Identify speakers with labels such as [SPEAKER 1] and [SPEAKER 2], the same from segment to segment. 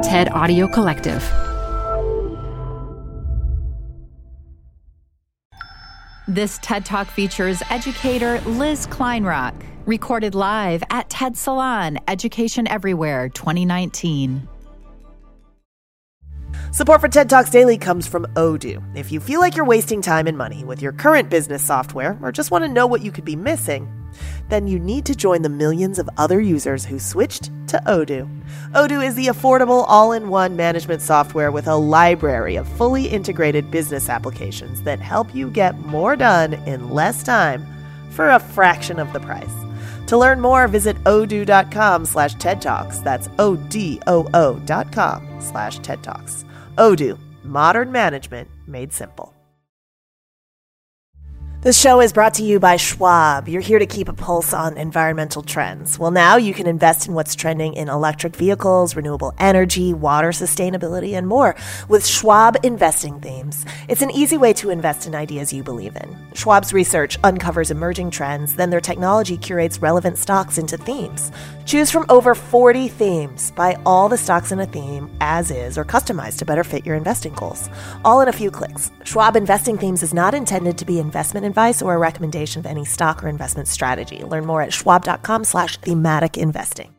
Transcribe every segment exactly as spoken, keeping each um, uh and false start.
[SPEAKER 1] TED Audio Collective.
[SPEAKER 2] This TED Talk features educator Liz Kleinrock, recorded live at TED Salon, Education Everywhere twenty nineteen.
[SPEAKER 3] Support for TED Talks Daily comes from Odoo. If you feel like you're wasting time and money with your current business software or just want to know what you could be missing, then you need to join the millions of other users who switched to Odoo. Odoo is the affordable all-in-one management software with a library of fully integrated business applications that help you get more done in less time for a fraction of the price. To learn more, visit odoo.com slash TED Talks. That's O-D-O-O dot com slash TED Talks. Odoo, modern management made simple. This show is brought to you by Schwab. You're here to keep a pulse on environmental trends. Well, now you can invest in what's trending in electric vehicles, renewable energy, water sustainability, and more with Schwab Investing Themes. It's an easy way to invest in ideas you believe in. Schwab's research uncovers emerging trends, then their technology curates relevant stocks into themes. Choose from over forty themes. Buy all the stocks in a theme as is or customized to better fit your investing goals. All in a few clicks. Schwab Investing Themes is not intended to be investment advice or a recommendation of any stock or investment strategy. Learn more at schwab.com slash thematic investing.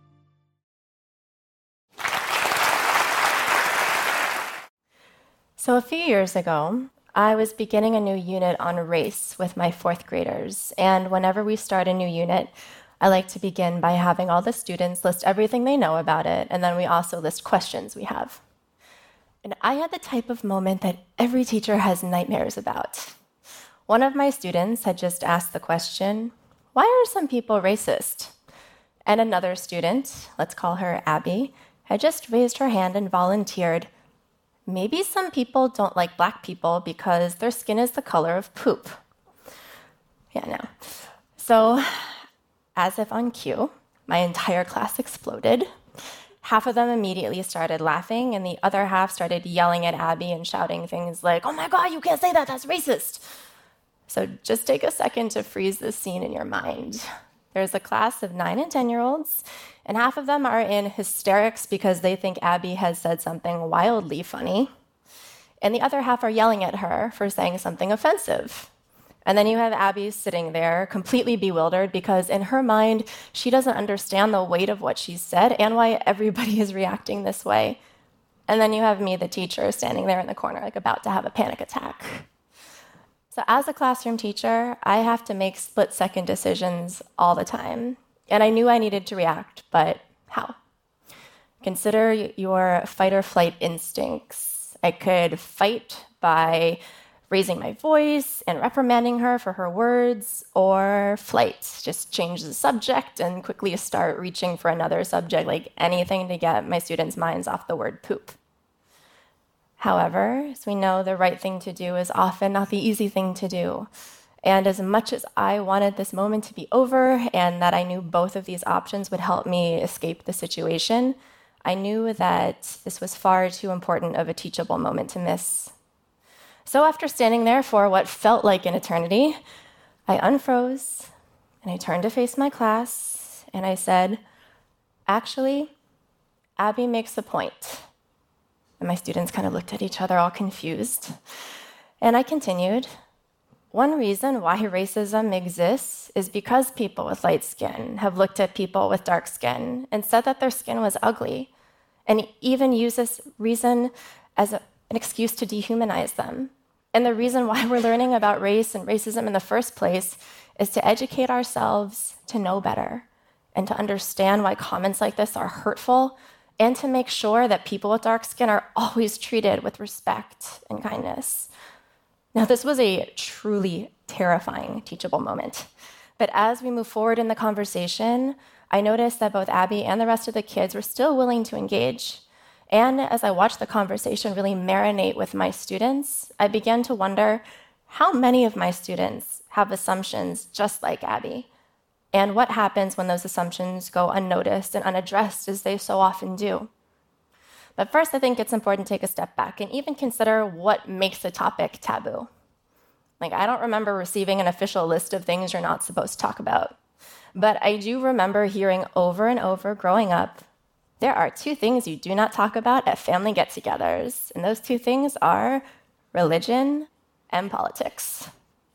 [SPEAKER 4] So a few years ago, I was beginning a new unit on race with my fourth graders. And whenever we start a new unit, I like to begin by having all the students list everything they know about it, and then we also list questions we have. And I had the type of moment that every teacher has nightmares about. One of my students had just asked the question, why are some people racist? And another student, let's call her Abby, had just raised her hand and volunteered, maybe some people don't like black people because their skin is the color of poop. Yeah, no. So, as if on cue, my entire class exploded. Half of them immediately started laughing, and the other half started yelling at Abby and shouting things like, oh my God, you can't say that, that's racist. So just take a second to freeze this scene in your mind. There's a class of nine and ten-year-olds, and half of them are in hysterics because they think Abby has said something wildly funny, and the other half are yelling at her for saying something offensive. And then you have Abby sitting there completely bewildered because in her mind, she doesn't understand the weight of what she's said and why everybody is reacting this way. And then you have me, the teacher, standing there in the corner, like about to have a panic attack. So as a classroom teacher, I have to make split-second decisions all the time. And I knew I needed to react, but how? Consider your fight or flight instincts. I could fight by raising my voice and reprimanding her for her words, or flight, just change the subject and quickly start reaching for another subject, like anything to get my students' minds off the word poop. However, as we know, the right thing to do is often not the easy thing to do. And as much as I wanted this moment to be over and that I knew both of these options would help me escape the situation, I knew that this was far too important of a teachable moment to miss. So after standing there for what felt like an eternity, I unfroze and I turned to face my class and I said, actually, Abby makes a point. And my students kind of looked at each other all confused. And I continued, one reason why racism exists is because people with light skin have looked at people with dark skin and said that their skin was ugly, and even use this reason as a, an excuse to dehumanize them. And the reason why we're learning about race and racism in the first place is to educate ourselves to know better and to understand why comments like this are hurtful and to make sure that people with dark skin are always treated with respect and kindness. Now, this was a truly terrifying teachable moment. But as we move forward in the conversation, I noticed that both Abby and the rest of the kids were still willing to engage. And as I watched the conversation really marinate with my students, I began to wonder how many of my students have assumptions just like Abby, and what happens when those assumptions go unnoticed and unaddressed, as they so often do. But first, I think it's important to take a step back and even consider what makes a topic taboo. Like, I don't remember receiving an official list of things you're not supposed to talk about, but I do remember hearing over and over growing up, there are two things you do not talk about at family get-togethers, and those two things are religion and politics.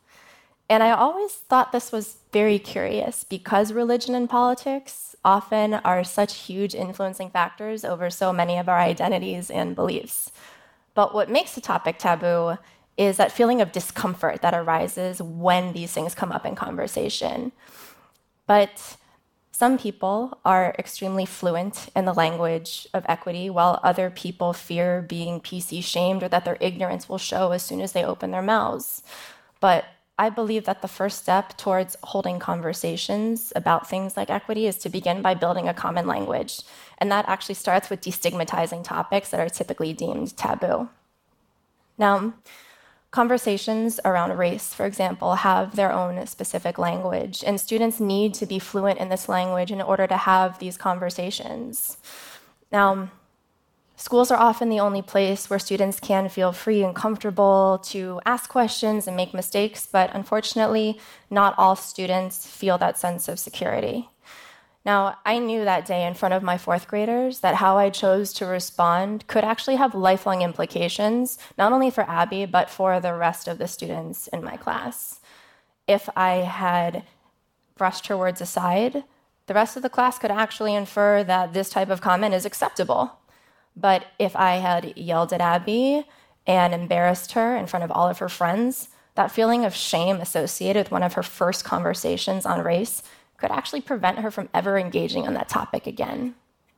[SPEAKER 4] And I always thought this was very curious because religion and politics often are such huge influencing factors over so many of our identities and beliefs. But what makes the topic taboo is that feeling of discomfort that arises when these things come up in conversation. But some people are extremely fluent in the language of equity, while other people fear being P C shamed or that their ignorance will show as soon as they open their mouths. But I believe that the first step towards holding conversations about things like equity is to begin by building a common language. And that actually starts with destigmatizing topics that are typically deemed taboo. Now, conversations around race, for example, have their own specific language, and students need to be fluent in this language in order to have these conversations. Now, schools are often the only place where students can feel free and comfortable to ask questions and make mistakes, but unfortunately, not all students feel that sense of security. Now, I knew that day in front of my fourth graders that how I chose to respond could actually have lifelong implications, not only for Abby, but for the rest of the students in my class. If I had brushed her words aside, the rest of the class could actually infer that this type of comment is acceptable. But if I had yelled at Abby and embarrassed her in front of all of her friends, that feeling of shame associated with one of her first conversations on race could actually prevent her from ever engaging on that topic again.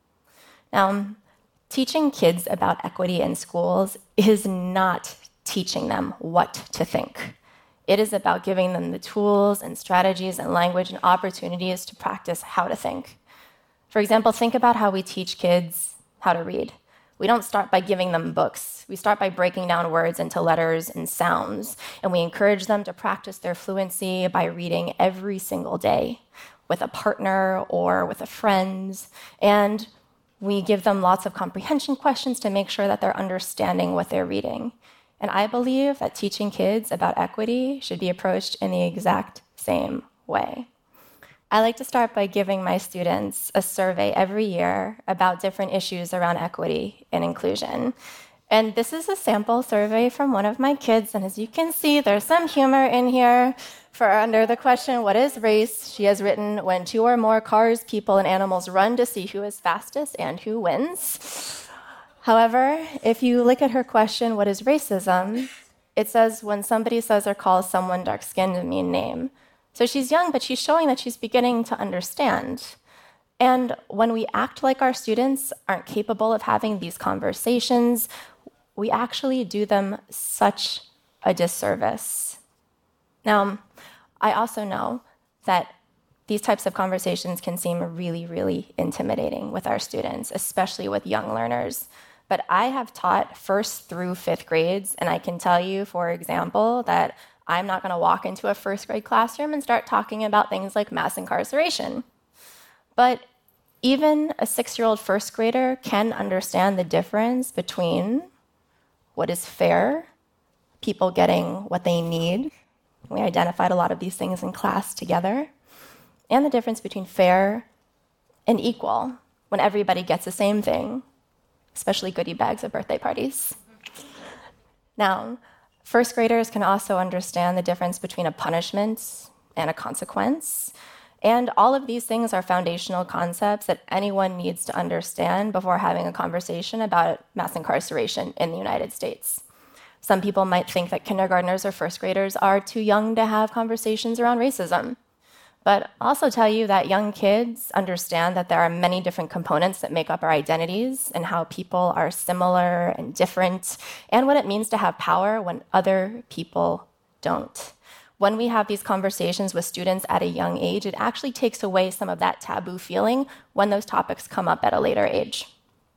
[SPEAKER 4] Now, teaching kids about equity in schools is not teaching them what to think. It is about giving them the tools and strategies and language and opportunities to practice how to think. For example, think about how we teach kids how to read. We don't start by giving them books. We start by breaking down words into letters and sounds, and we encourage them to practice their fluency by reading every single day with a partner or with a friend, and we give them lots of comprehension questions to make sure that they're understanding what they're reading. And I believe that teaching kids about equity should be approached in the exact same way. I like to start by giving my students a survey every year about different issues around equity and inclusion. And this is a sample survey from one of my kids, and as you can see, there's some humor in here. For under the question, what is race? She has written, when two or more cars, people, and animals run to see who is fastest and who wins. However, if you look at her question, what is racism? It says when somebody says or calls someone dark-skinned a mean name. So she's young, but she's showing that she's beginning to understand. And when we act like our students aren't capable of having these conversations, we actually do them such a disservice. Now, I also know that these types of conversations can seem really, really intimidating with our students, especially with young learners. But I have taught first through fifth grades, and I can tell you, for example, that I'm not going to walk into a first grade classroom and start talking about things like mass incarceration. But even a six-year-old first grader can understand the difference between what is fair, people getting what they need. We identified a lot of these things in class together. And the difference between fair and equal, when everybody gets the same thing, especially goodie bags at birthday parties. Now, first graders can also understand the difference between a punishment and a consequence. And all of these things are foundational concepts that anyone needs to understand before having a conversation about mass incarceration in the United States. Some people might think that kindergartners or first graders are too young to have conversations around racism. But I'll also tell you that young kids understand that there are many different components that make up our identities and how people are similar and different, and what it means to have power when other people don't. When we have these conversations with students at a young age, it actually takes away some of that taboo feeling when those topics come up at a later age.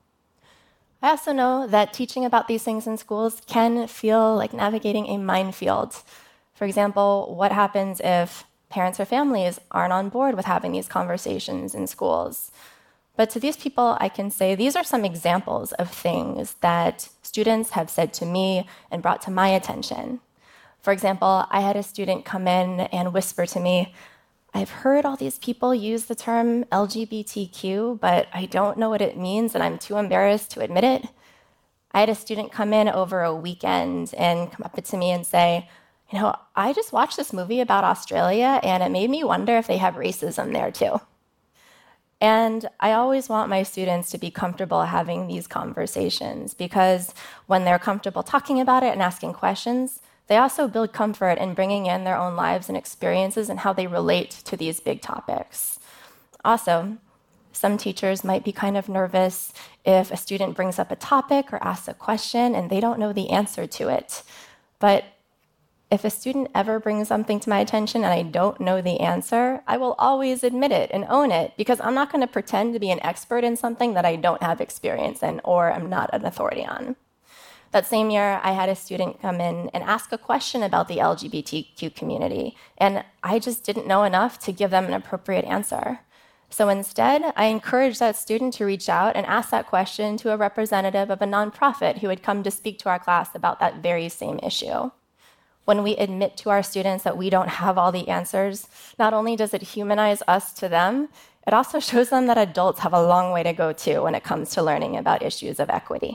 [SPEAKER 4] I also know that teaching about these things in schools can feel like navigating a minefield. For example, what happens if parents or families aren't on board with having these conversations in schools? But to these people, I can say these are some examples of things that students have said to me and brought to my attention. For example, I had a student come in and whisper to me, I've heard all these people use the term L G B T Q, but I don't know what it means and I'm too embarrassed to admit it. I had a student come in over a weekend and come up to me and say, you know, I just watched this movie about Australia and it made me wonder if they have racism there too. And I always want my students to be comfortable having these conversations because when they're comfortable talking about it and asking questions, they also build comfort in bringing in their own lives and experiences and how they relate to these big topics. Also, some teachers might be kind of nervous if a student brings up a topic or asks a question and they don't know the answer to it. But if a student ever brings something to my attention and I don't know the answer, I will always admit it and own it because I'm not going to pretend to be an expert in something that I don't have experience in or I'm not an authority on. That same year, I had a student come in and ask a question about the L G B T Q community, and I just didn't know enough to give them an appropriate answer. So instead, I encouraged that student to reach out and ask that question to a representative of a nonprofit who had come to speak to our class about that very same issue. When we admit to our students that we don't have all the answers, not only does it humanize us to them, it also shows them that adults have a long way to go too when it comes to learning about issues of equity.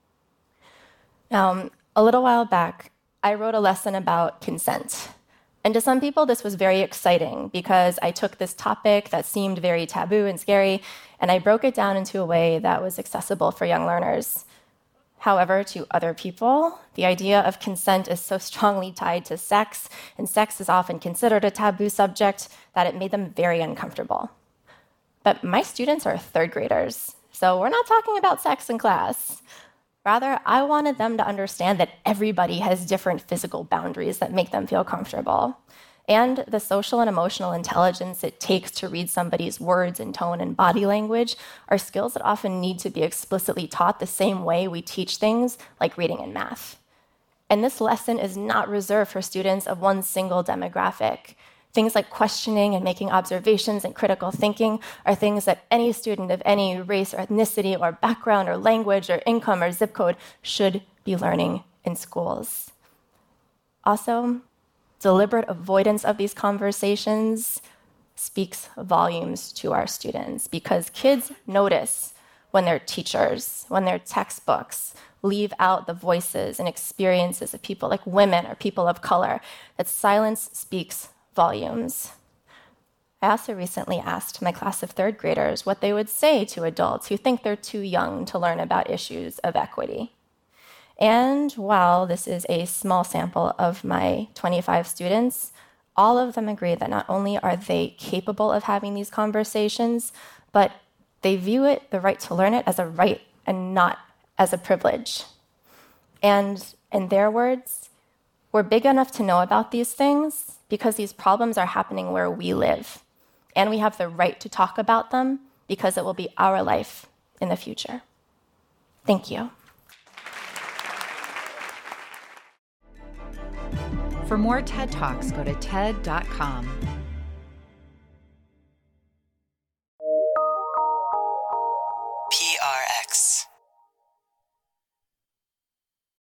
[SPEAKER 4] Now, a little while back, I wrote a lesson about consent. And to some people, this was very exciting because I took this topic that seemed very taboo and scary, and I broke it down into a way that was accessible for young learners. However, to other people, the idea of consent is so strongly tied to sex, and sex is often considered a taboo subject, that it made them very uncomfortable. But my students are third graders, so we're not talking about sex in class. Rather, I wanted them to understand that everybody has different physical boundaries that make them feel comfortable. And the social and emotional intelligence it takes to read somebody's words and tone and body language are skills that often need to be explicitly taught the same way we teach things like reading and math. And this lesson is not reserved for students of one single demographic. Things like questioning and making observations and critical thinking are things that any student of any race or ethnicity or background or language or income or zip code should be learning in schools. Also, deliberate avoidance of these conversations speaks volumes to our students because kids notice when their teachers, when their textbooks leave out the voices and experiences of people like women or people of color, that silence speaks volumes. I also recently asked my class of third graders what they would say to adults who think they're too young to learn about issues of equity. And while this is a small sample of my twenty-five students, all of them agree that not only are they capable of having these conversations, but they view it, the right to learn it, as a right and not as a privilege. And in their words, we're big enough to know about these things because these problems are happening where we live. And we have the right to talk about them because it will be our life in the future. Thank you.
[SPEAKER 2] For more TED Talks, go to T E D dot com.